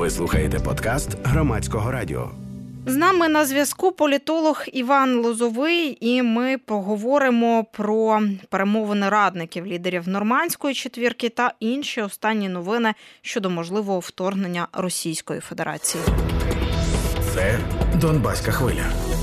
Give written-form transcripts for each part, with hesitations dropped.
Ви слухаєте подкаст Громадського радіо. З нами на зв'язку політолог Іван Лозовий, і ми поговоримо про перемовини радників лідерів Нормандської четвірки та інші останні новини щодо можливого вторгнення Російської Федерації. Це Донбаська хвиля.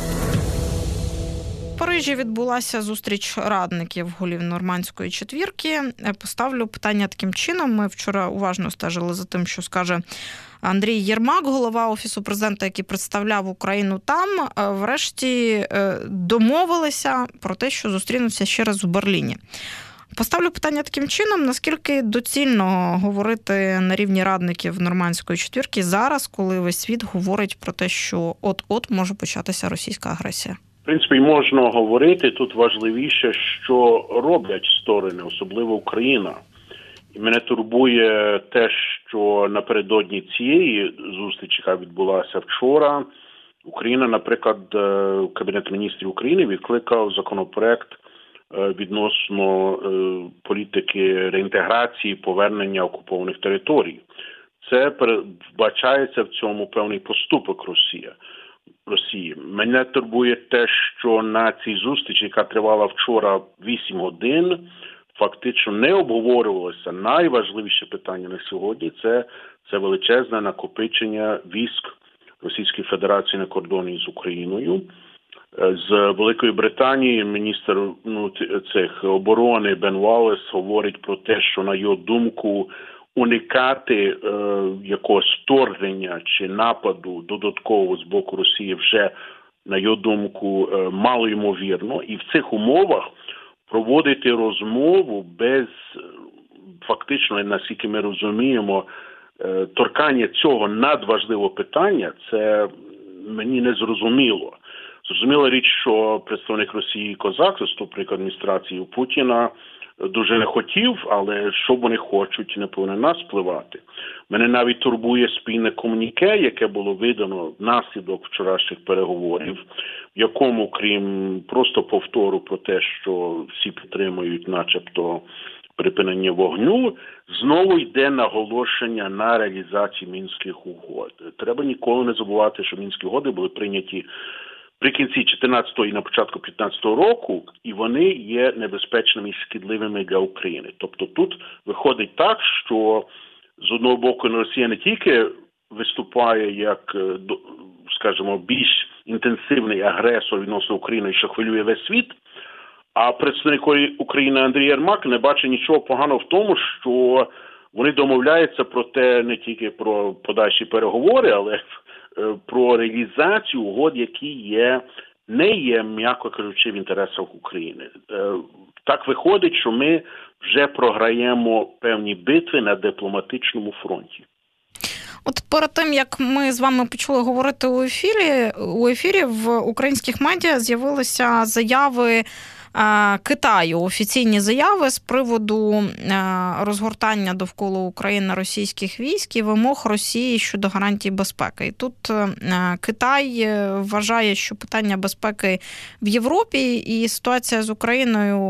В Парижі відбулася зустріч радників голів Нормандської четвірки. Поставлю питання таким чином. Ми вчора уважно стежили за тим, що скаже Андрій Єрмак, голова Офісу президента, який представляв Україну там. Врешті домовилися про те, що зустрінуться ще раз у Берліні. Поставлю питання таким чином, наскільки доцільно говорити на рівні радників Нормандської четвірки зараз, коли весь світ говорить про те, що от-от може початися російська агресія? В принципі, можна говорити, тут важливіше, що роблять сторони, особливо Україна. І мене турбує те, що напередодні цієї зустрічі, яка відбулася вчора, Україна, наприклад, Кабінет міністрів України відкликав законопроект відносно політики реінтеграції, повернення окупованих територій. Це вбачається в цьому певний поступок Росії. Мене турбує те, що на цій зустрічі, яка тривала вчора 8 годин, фактично не обговорювалося найважливіше питання на сьогодні – це величезне накопичення військ Російської Федерації на кордоні з Україною. З Великої Британії міністр оборони Бен Уоллес говорить про те, що, на його думку, уникати якогось вторгнення чи нападу додатково з боку Росії вже, на його думку, мало ймовірно. І в цих умовах проводити розмову без, фактично, наскільки ми розуміємо, торкання цього надважливого питання, це мені не зрозуміло. Зрозуміла річ, що представник Росії Козак, заступник адміністрації Путіна, дуже не хотів, але що вони хочуть, не повинен нас впливати. Мене навіть турбує спільне комуніке, яке було видано внаслідок вчорашніх переговорів, в якому, крім просто повтору про те, що всі підтримують начебто припинення вогню, знову йде наголошення на реалізації Мінських угод. Треба ніколи не забувати, що Мінські угоди були прийняті при кінці 14-го і на початку 15-го року, і вони є небезпечними і шкідливими для України. Тобто тут виходить так, що з одного боку Росія не тільки виступає як, скажімо, більш інтенсивний агресор відносно України, що хвилює весь світ, а представник України Андрій Єрмак не бачить нічого поганого в тому, що вони домовляються про те, не тільки про подальші переговори, але про реалізацію угод, які не є, м'яко кажучи, в інтересах України. Так виходить, що ми вже програємо певні битви на дипломатичному фронті. От перед тим, як ми з вами почали говорити у ефірі в українських медіа з'явилися заяви Китаю, офіційні заяви з приводу розгортання довкола України російських військ і вимог Росії щодо гарантій безпеки. І тут Китай вважає, що питання безпеки в Європі і ситуація з Україною,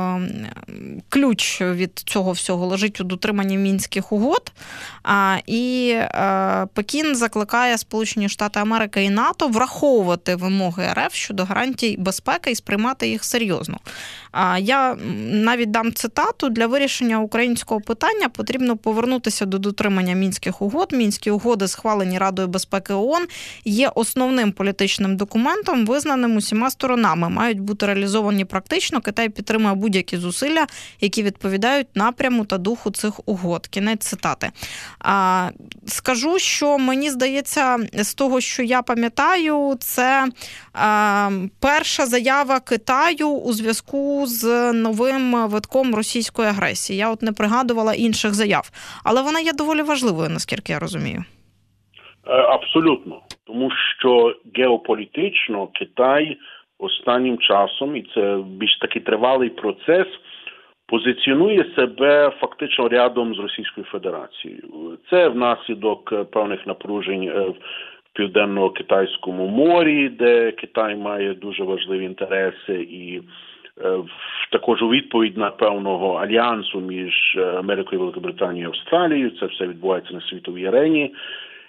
ключ від цього всього лежить у дотриманні Мінських угод. І Пекін закликає Сполучені Штати Америки і НАТО враховувати вимоги РФ щодо гарантій безпеки і сприймати їх серйозно. Я навіть дам цитату: «Для вирішення українського питання потрібно повернутися до дотримання Мінських угод. Мінські угоди, схвалені Радою безпеки ООН, є основним політичним документом, визнаним усіма сторонами. Мають бути реалізовані практично. Китай підтримує будь-які зусилля, які відповідають напряму та духу цих угод». Кінець цитати. Скажу, що мені здається, з того, що я пам'ятаю, це перша заява Китаю у зв'язку з новим витком російської агресії. Я от не пригадувала інших заяв. Але вона є доволі важливою, наскільки я розумію. Абсолютно. Тому що геополітично Китай останнім часом, і це більш такий тривалий процес, позиціонує себе фактично рядом з Російською Федерацією. Це внаслідок певних напружень в Південно-Китайському морі, де Китай має дуже важливі інтереси, і також у відповідь на певного альянсу між Америкою, Великобританією і Австралією. Це все відбувається на світовій арені.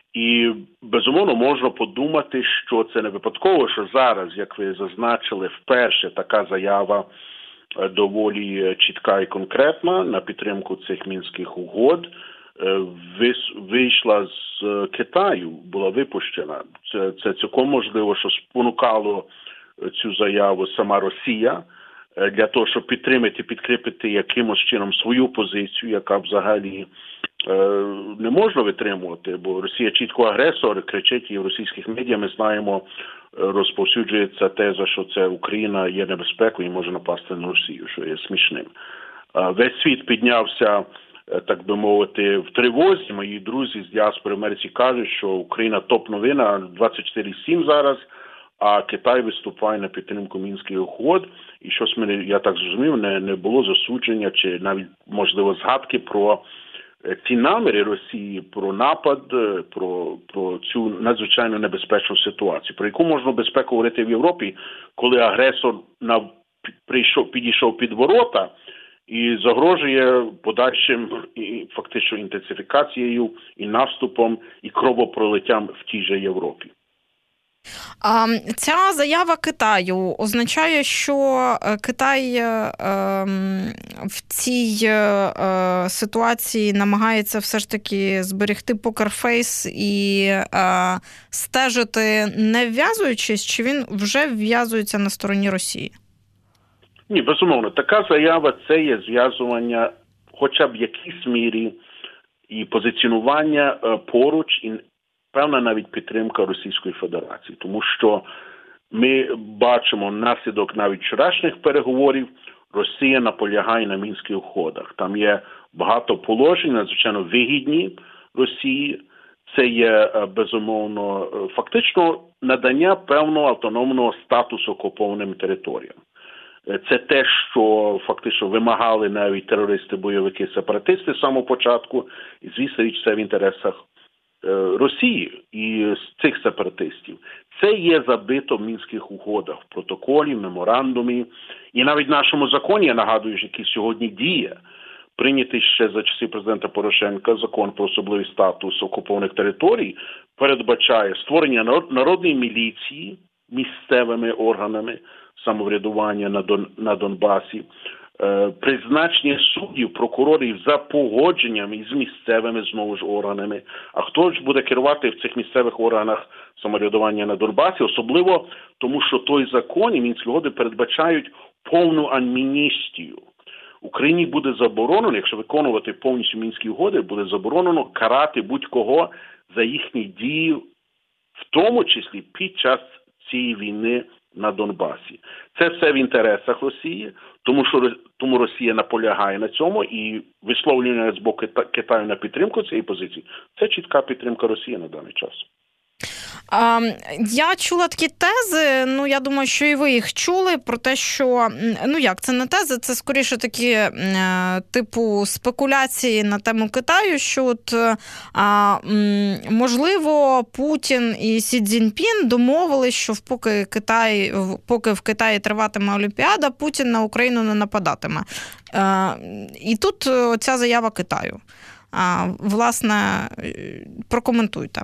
І, безумовно, можна подумати, що це не випадково, що зараз, як ви зазначили, вперше така заява доволі чітка і конкретна на підтримку цих мінських угод вийшла з Китаю, була випущена. Це цілком можливо, що спонукало цю заяву сама Росія для того, щоб підкріпити якимось чином свою позицію, яка взагалі не можна витримувати, бо Росія чітко агресор, кричить і в російських медіа, ми знаємо, розповсюджується теза, що це Україна є небезпекою і може напасти на Росію, що є смішним. Весь світ піднявся, так би мовити, в тривозі. Мої друзі з діаспори в Америці кажуть, що Україна топ-новина 24/7 зараз, а Китай виступає на підтримку мінських угод. І щось я так зрозумів, не було засудження чи навіть, можливо, згадки про ці наміри Росії, про напад, про цю надзвичайно небезпечну ситуацію. Про яку можна безпеку говорити в Європі, коли агресор підійшов під ворота і загрожує подальшим і фактично інтенсифікацією, і наступом, і кровопролиттям в тій же Європі. Ця заява Китаю означає, що Китай в цій ситуації намагається все ж таки зберегти покерфейс і стежити, не вв'язуючись, чи він вже вв'язується на стороні Росії? Ні, безумовно. Така заява – це є зв'язування хоча б в якійсь мірі і позиціонування поруч, і певна навіть підтримка Російської Федерації. Тому що ми бачимо внаслідок навіть вчорашніх переговорів, Росія наполягає на мінських угодах. Там є багато положень, надзвичайно вигідні Росії. Це є, безумовно, фактично надання певного автономного статусу окупованим територіям. Це те, що фактично вимагали навіть терористи, бойовики, сепаратисти з самого початку. І, звісно, річ, це в інтересах Росії і цих сепаратистів. Це є забито в мінських угодах, в протоколі, в меморандумі. І навіть в нашому законі, я нагадую, який сьогодні діє, прийнятий ще за часів президента Порошенка закон про особливий статус окупованих територій, передбачає створення народної міліції місцевими органами самоврядування на Донбасі, призначення суддів, прокурорів за погодженням із місцевими знову ж органами. А хто ж буде керувати в цих місцевих органах самоврядування на Донбасі? Особливо тому, що той закон і мінські угоди передбачають повну амністію. Україні буде заборонено, якщо виконувати повністю мінські угоди, буде заборонено карати будь-кого за їхні дії, в тому числі під час цієї війни на Донбасі. Це все в інтересах Росії, тому Росія наполягає на цьому, і висловлювання з боку Китаю на підтримку цієї позиції – це чітка підтримка Росії на даний час. Я чула такі тези, я думаю, що і ви їх чули, про те, що, це не тези, це скоріше такі типу спекуляції на тему Китаю, що можливо Путін і Сі Цзіньпін домовились, що поки в Китаї триватиме Олімпіада, Путін на Україну не нападатиме. І тут ця заява Китаю. Власне, прокоментуйте.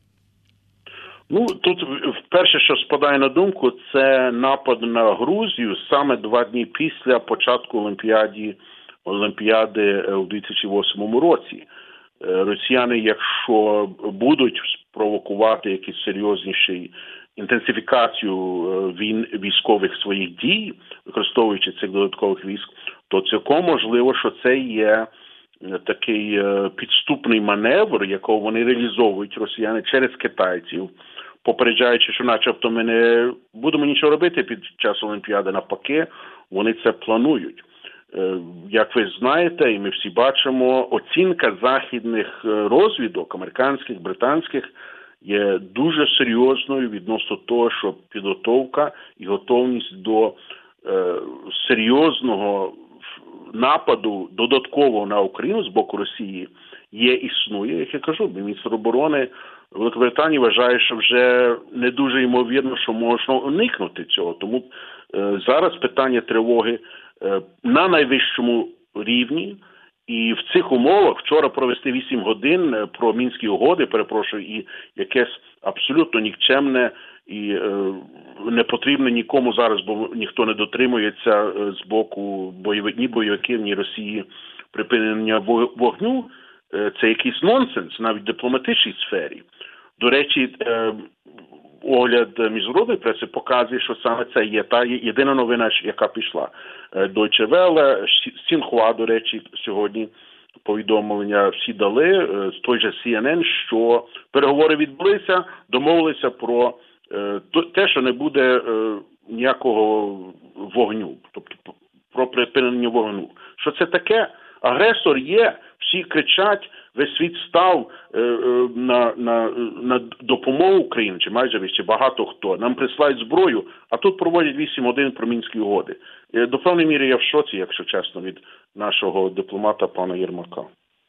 Тут перше, що спадає на думку, це напад на Грузію саме 2 дні після початку Олімпіади у 2008 році. Росіяни, якщо будуть спровокувати якісь серйозніші інтенсифікацію військових своїх дій, використовуючи цих додаткових військ, то цілком можливо, що це є такий підступний маневр, якого вони реалізовують, росіяни, через китайців, попереджаючи, що начебто ми не будемо нічого робити під час Олімпіади, навпаки, вони це планують. Як ви знаєте, і ми всі бачимо, оцінка західних розвідок, американських, британських, є дуже серйозною відносно того, що підготовка і готовність до серйозного нападу додатково на Україну з боку Росії існує. Як я кажу, міністр оборони Великобританії вважає, що вже не дуже ймовірно, що можна уникнути цього. Тому зараз питання тривоги на найвищому рівні, І в цих умовах вчора провести 8 годин про Мінські угоди, і якесь абсолютно нікчемне і не потрібне нікому зараз, бо ніхто не дотримується з боку ні бойовиків, ні Росії припинення вогню. Це якийсь нонсенс, навіть в дипломатичній сфері. До речі, огляд міжнародної преси показує, що саме це є та єдина новина, яка пішла. Deutsche Welle, Xinhua, до речі, сьогодні повідомлення всі дали, з той же CNN, що переговори відбулися, домовилися про те, що не буде ніякого вогню, тобто про припинення вогню. Що це таке? Агресор є, всі кричать, весь світ став на допомогу Україні, чи майже чи багато хто. Нам присилають зброю, а тут проводять 8 годин про Мінські угоди. До певної міри я в шоці, якщо чесно, від нашого дипломата пана Єрмака.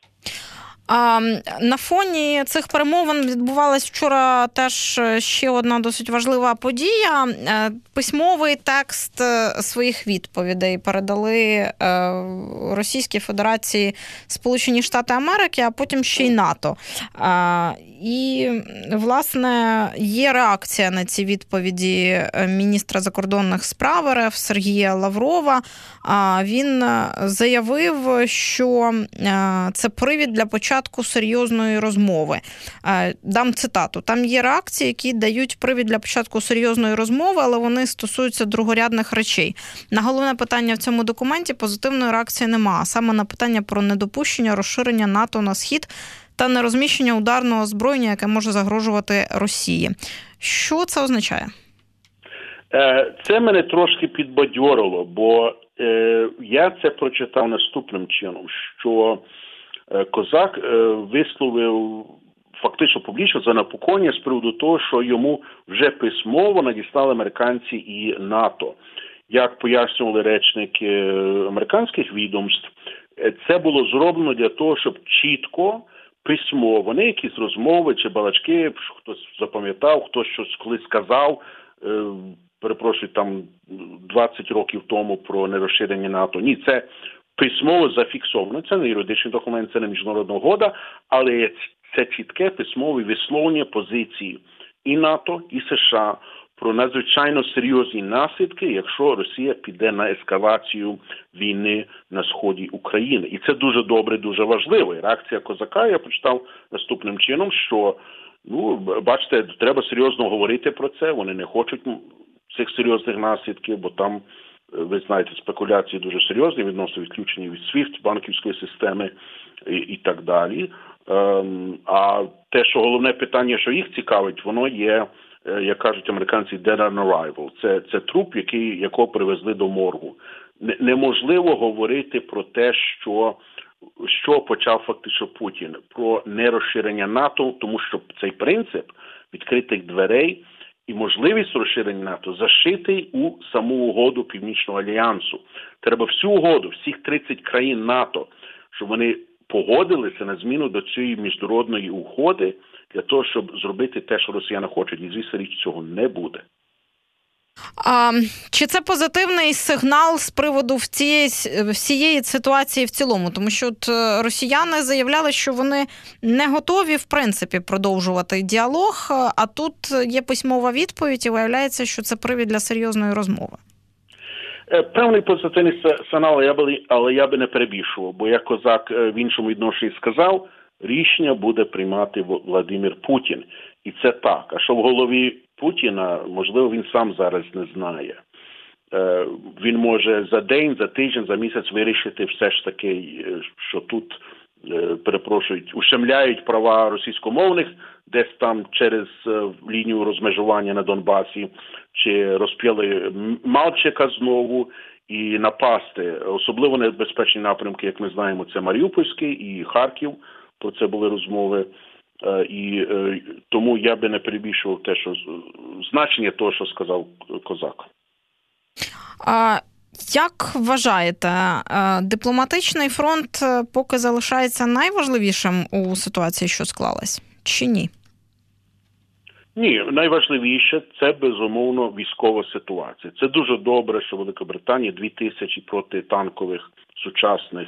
На фоні цих перемовин відбувалась вчора теж ще одна досить важлива подія. Письмовий текст своїх відповідей передали Російській Федерації Сполучені Штати Америки, а потім ще й НАТО. І, власне, є реакція на ці відповіді міністра закордонних справ РФ Сергія Лаврова. Він заявив, що це привід для початку серйозної розмови. Дам цитату. Там є реакції, які дають привід для початку серйозної розмови, але вони стосуються другорядних речей. На головне питання в цьому документі позитивної реакції нема. Саме на питання про недопущення розширення НАТО на схід та нерозміщення ударного озброєння, яке може загрожувати Росії. Що це означає? Це мене трошки підбадьорило, бо я це прочитав наступним чином, що Козак висловив фактично публічно занепокоєння з приводу того, що йому вже письмово надіслали американці і НАТО. Як пояснювали речники американських відомств, це було зроблено для того, щоб чітко письмово, не якісь розмови чи балачки, хтось запам'ятав, хтось щось колись сказав, перепрошую, там 20 років тому про нерозширення НАТО. Ні, це письмово зафіксовано. Це не юридичний документ, це не міжнародна угода, але це чітке письмове висловлення позиції і НАТО, і США про надзвичайно серйозні наслідки, якщо Росія піде на ескалацію війни на сході України. І це дуже добре, дуже важливо. І реакція Козака я прочитав наступним чином, що, бачите, треба серйозно говорити про це, вони не хочуть цих серйозних наслідків, бо там, ви знаєте, спекуляції дуже серйозні відносно відключення від SWIFT, банківської системи і так далі. А те, що головне питання, що їх цікавить, воно є, як кажуть американці, dead on arrival. Це труп, якого привезли до моргу. Неможливо говорити про те, що почав фактично Путін, про нерозширення НАТО, тому що цей принцип відкритих дверей і можливість розширення НАТО зашитий у саму угоду Північного альянсу. Треба всю угоду, всіх 30 країн НАТО, щоб вони погодилися на зміну до цієї міжнародної угоди для того, щоб зробити те, що росіяни хочуть. І, звісно, річ цього не буде. Чи це позитивний сигнал з приводу всієї ситуації в цілому? Тому що росіяни заявляли, що вони не готові, в принципі, продовжувати діалог, а тут є письмова відповідь і виявляється, що це привід для серйозної розмови. Певний позитивний сигнал, але я би не перебільшував, бо як Козак в іншому відношенні сказав, рішення буде приймати Владимир Путін. І це так. А що в голові Путіна, можливо, він сам зараз не знає. Він може за день, за тиждень, за місяць вирішити все ж таки, що тут, перепрошують, ущемляють права російськомовних, десь там через лінію розмежування на Донбасі, чи розп'яли Мальчика знову і напасти. Особливо небезпечні напрямки, як ми знаємо, це Маріупольський і Харків, про це були розмови. І тому я би не перебільшував те, що значення того, що сказав Козак. Як вважаєте, дипломатичний фронт поки залишається найважливішим у ситуації, що склалась, чи ні? Ні, найважливіше – це, безумовно, військова ситуація. Це дуже добре, що Велика Британія 2000 протитанкових сучасних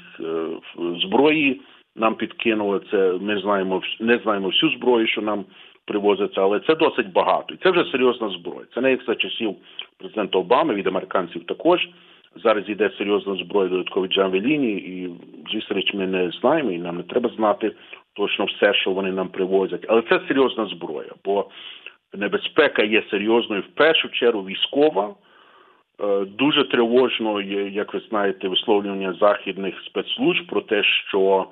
зброї нам підкинули. Це ми не знаємо всю зброю, що нам привозиться, але це досить багато. І це вже серйозна зброя. Це не як за часів президента Обами, від американців також. Зараз йде серйозна зброя, додаткові джавеліни, і, звісно річ, ми не знаємо, і нам не треба знати точно все, що вони нам привозять. Але це серйозна зброя, бо небезпека є серйозною, в першу чергу, військова. Дуже тривожно, як ви знаєте, висловлювання західних спецслужб про те, що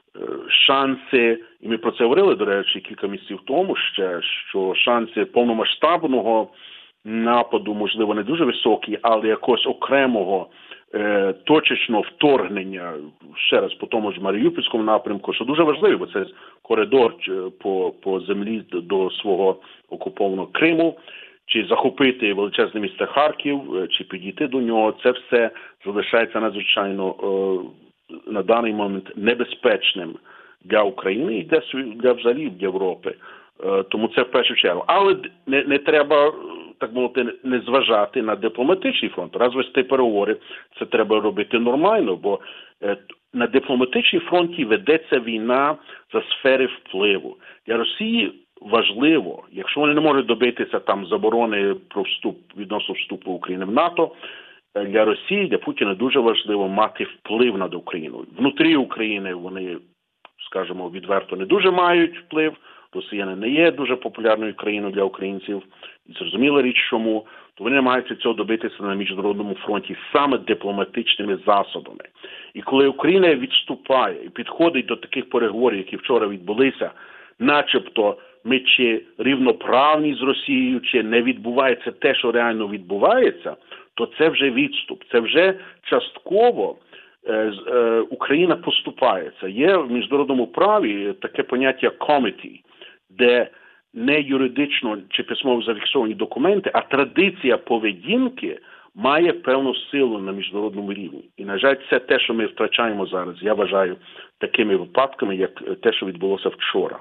шанси, і ми про це говорили, до речі, кілька місяців тому ще, що шанси повномасштабного нападу, можливо, не дуже високі, але якогось окремого точечного вторгнення, ще раз, по тому ж Маріупольському напрямку, що дуже важливо, бо це коридор по землі до свого окупованого Криму, чи захопити величезне місто Харків, чи підійти до нього, це все залишається надзвичайно на даний момент небезпечним для України і для взагалі Європи. Тому це в першу чергу. Але не треба, так мовити, не зважати на дипломатичний фронт. Раз вести переговори, це треба робити нормально, бо на дипломатичній фронті ведеться війна за сфери впливу. Для Росії важливо, якщо вони не можуть добитися там заборони про вступ відносно вступу України в НАТО, для Росії, для Путіна дуже важливо мати вплив над Україною. Внутрі України вони, скажімо, відверто не дуже мають вплив. Росіяни не є дуже популярною країною для українців. І зрозуміла річ, чому. То вони намагаються цього добитися на міжнародному фронті саме дипломатичними засобами. І коли Україна відступає і підходить до таких переговорів, які вчора відбулися, начебто ми чи рівноправні з Росією, чи не відбувається те, що реально відбувається, то це вже відступ. Це вже частково Україна поступається. Є в міжнародному праві таке поняття committee, де не юридично чи письмово зафіксовані документи, а традиція поведінки має певну силу на міжнародному рівні. І, на жаль, це те, що ми втрачаємо зараз, я вважаю, такими випадками, як те, що відбулося вчора.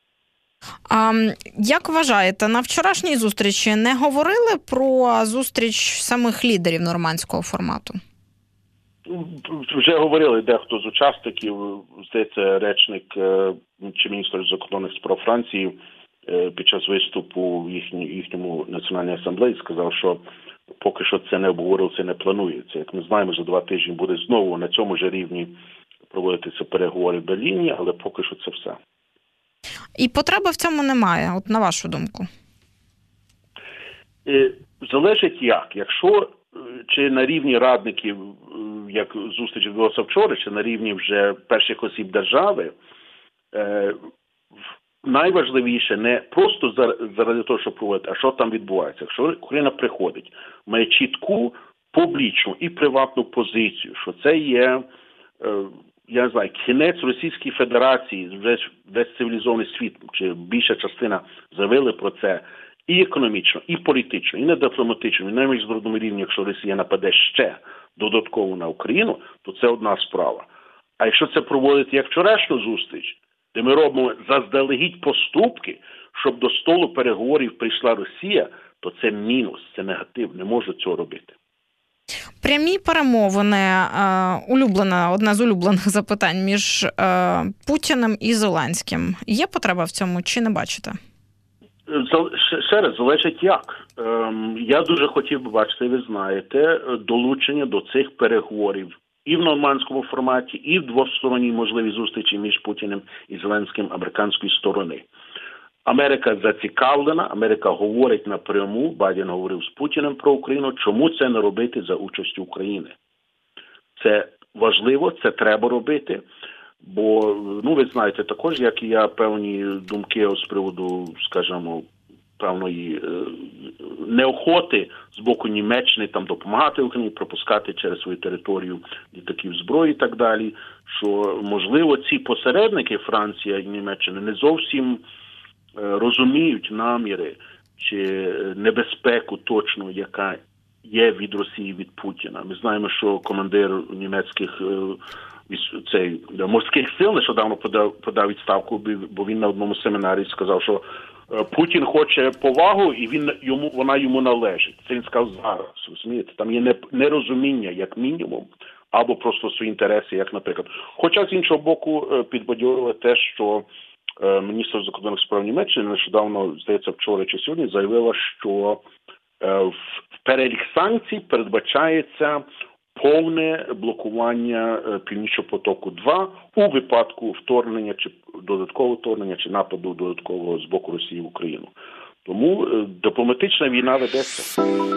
Як вважаєте, на вчорашній зустрічі не говорили про зустріч самих лідерів нормандського формату? Вже говорили дехто з учасників, здається, речник чи міністр закордонних справ Франції під час виступу в їхньому національній асамблеї сказав, що поки що це не обговорюється, не планується. Як ми знаємо, за 2 тижні буде знову на цьому ж рівні проводитися переговори в Берліні, але поки що це все. І потреби в цьому немає, от на вашу думку? Залежить як. Якщо чи на рівні радників, як зустріч відбулася вчора, чи на рівні вже перших осіб держави, найважливіше не просто заради того, щоб проводити, а що там відбувається. Якщо Україна приходить, має чітку публічну і приватну позицію, що це є, я не знаю, кінець Російської Федерації, весь цивілізований світ, чи більша частина заявили про це, і економічно, і політично, і на дипломатичному, і на міжнародному рівні, якщо Росія нападе ще додатково на Україну, то це одна справа. А якщо це проводити як вчорашню зустріч, де ми робимо заздалегідь поступки, щоб до столу переговорів прийшла Росія, то це мінус, це негатив, не можуть цього робити. Прямі перемовини, одне з улюблених запитань між Путіним і Зеленським. Є потреба в цьому чи не бачите? Ще раз, залежить як. Я дуже хотів би бачити, ви знаєте, долучення до цих переговорів і в нормандському форматі, і в двосторонній можливій зустрічі між Путіним і Зеленським американської сторони. Америка зацікавлена, Америка говорить напряму, Байден говорив з Путіним про Україну, чому це не робити за участю України. Це важливо, це треба робити, бо, ви знаєте також, як і я, певні думки з приводу, скажімо, певної неохоти з боку Німеччини там допомагати Україні, пропускати через свою територію літаків зброї і так далі, що, можливо, ці посередники, Франція і Німеччина, не зовсім розуміють наміри чи небезпеку точно, яка є від Росії, від Путіна. Ми знаємо, що командир німецьких морських сил нещодавно подав відставку, бо він на одному семінарі сказав, що Путін хоче повагу і вона йому належить. Це він сказав зараз, розумієте? Там є нерозуміння, як мінімум, або просто свої інтереси, як, наприклад. Хоча, з іншого боку, підбадьорили те, що міністр закордонних справ Німеччини нещодавно, здається, вчора чи сьогодні, заявила, що в перелік санкцій передбачається повне блокування Північного потоку-2 у випадку вторгнення, чи додаткового вторгнення, чи нападу додаткового з боку Росії в Україну. Тому дипломатична війна ведеться.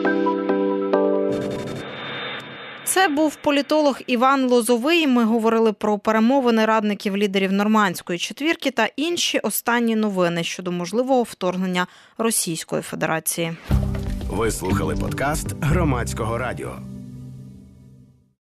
Це був політолог Іван Лозовий. Ми говорили про перемовини радників лідерів Нормандської четвірки та інші останні новини щодо можливого вторгнення Російської Федерації. Ви слухали подкаст Громадського радіо.